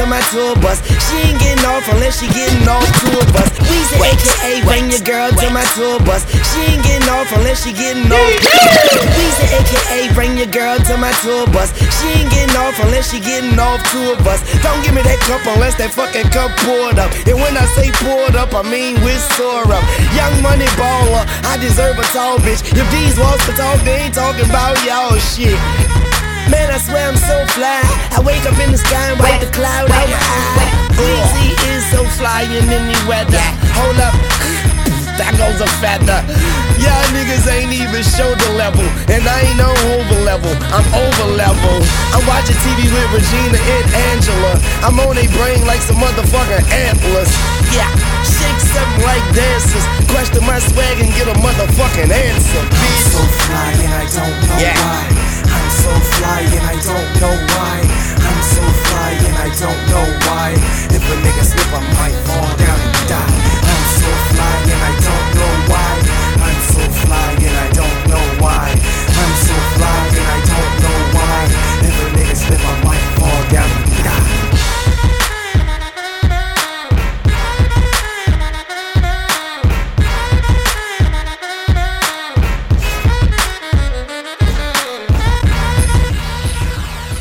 my tour bus. She ain't getting off unless she getting off two of us. Weezy aka bring your girl to my tour bus. She ain't getting off unless she getting off. Weezy aka bring your girl to my tour bus. She ain't getting off unless she getting off two of us. Don't give me that cup unless that fucking cup poured up. And when I say poured up, I mean with syrup. Young money baller, I deserve a tall bitch. If these walls could talk, they ain't talking about y'all shit. Man, I swear I'm so fly. I wake up in the sky and wipe the cloud out my eye. Weezy is so fly in any weather. Hold up, that goes a feather. Y'all niggas ain't even shoulder level, and I ain't on over level, I'm over level. I'm watching TV with Regina and Angela. I'm on they brain like some motherfucking antlers. Yeah, shake something like dancers. Question my swag and get a motherfucking answer. I'm so fly and I don't know why. I'm so fly and I don't know why. I'm so fly and I don't know why. If a nigga slip, I might fall.